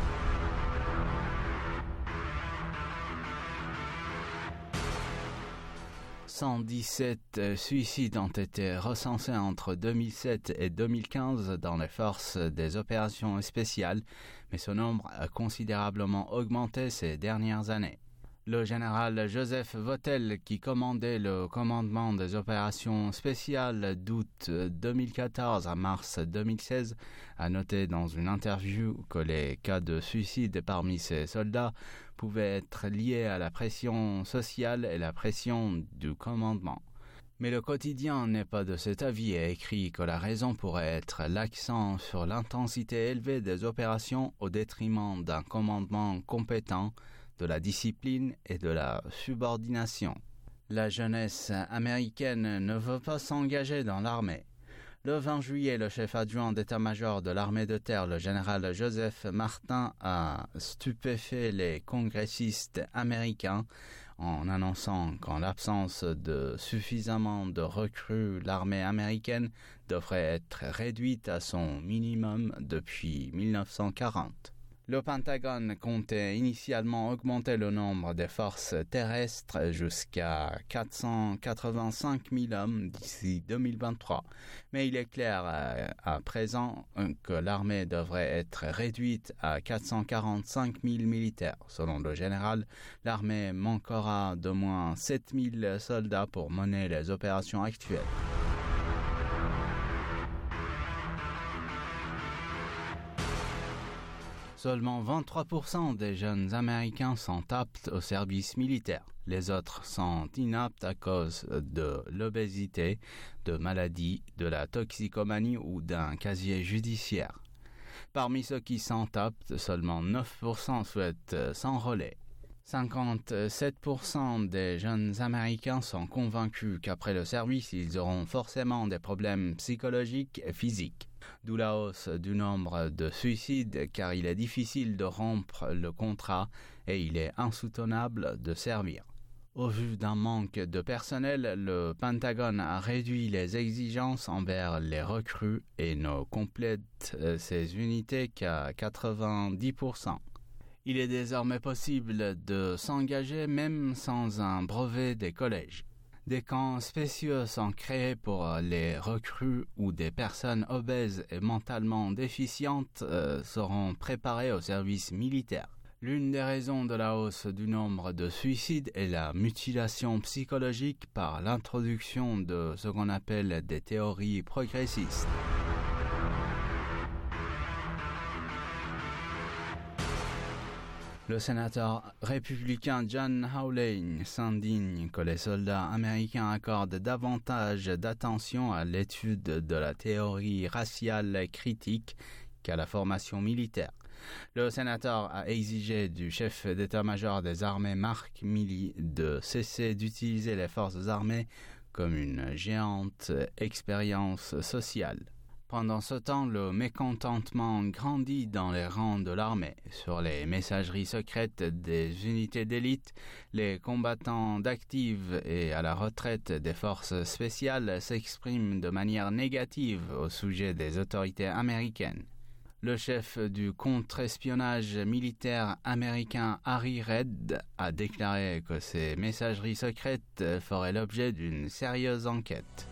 cent dix-sept suicides ont été recensés entre deux mille sept et deux mille quinze dans les forces des opérations spéciales, mais ce nombre a considérablement augmenté ces dernières années. Le général Joseph Votel, qui commandait le commandement des opérations spéciales d'août deux mille quatorze à mars deux mille seize, a noté dans une interview que les cas de suicide parmi ces soldats pouvaient être liés à la pression sociale et la pression du commandement. Mais le quotidien n'est pas de cet avis et écrit que la raison pourrait être l'accent sur l'intensité élevée des opérations au détriment d'un commandement compétent, de la discipline et de la subordination. La jeunesse américaine ne veut pas s'engager dans l'armée. Le vingt juillet, le chef adjoint d'état-major de l'armée de terre, le général Joseph Martin, a stupéfait les congressistes américains en annonçant qu'en l'absence de suffisamment de recrues, l'armée américaine devrait être réduite à son minimum depuis mille neuf cent quarante. Le Pentagone comptait initialement augmenter le nombre des forces terrestres jusqu'à quatre cent quatre-vingt-cinq mille hommes d'ici deux mille vingt-trois. Mais il est clair à, à présent que l'armée devrait être réduite à quatre cent quarante-cinq mille militaires. Selon le général, l'armée manquera d'au moins sept mille soldats pour mener les opérations actuelles. Seulement vingt-trois pour cent des jeunes Américains sont aptes au service militaire. Les autres sont inaptes à cause de l'obésité, de maladies, de la toxicomanie ou d'un casier judiciaire. Parmi ceux qui sont aptes, seulement neuf pour cent souhaitent s'enrôler. cinquante-sept pour cent des jeunes Américains sont convaincus qu'après le service, ils auront forcément des problèmes psychologiques et physiques. D'où la hausse du nombre de suicides, car il est difficile de rompre le contrat et il est insoutenable de servir. Au vu d'un manque de personnel, le Pentagone a réduit les exigences envers les recrues et ne complète ses unités qu'à quatre-vingt-dix pour cent. Il est désormais possible de s'engager même sans un brevet des collèges. Des camps spéciaux sont créés pour les recrues où des personnes obèses et mentalement déficientes euh, seront préparées au service militaire. L'une des raisons de la hausse du nombre de suicides est la mutilation psychologique par l'introduction de ce qu'on appelle des théories progressistes. Le sénateur républicain John Hawley s'indigne que les soldats américains accordent davantage d'attention à l'étude de la théorie raciale critique qu'à la formation militaire. Le sénateur a exigé du chef d'état-major des armées Mark Milley de cesser d'utiliser les forces armées comme une géante expérience sociale. Pendant ce temps, le mécontentement grandit dans les rangs de l'armée. Sur les messageries secrètes des unités d'élite, les combattants d'active et à la retraite des forces spéciales s'expriment de manière négative au sujet des autorités américaines. Le chef du contre-espionnage militaire américain Harry Reid a déclaré que ces messageries secrètes feraient l'objet d'une sérieuse enquête.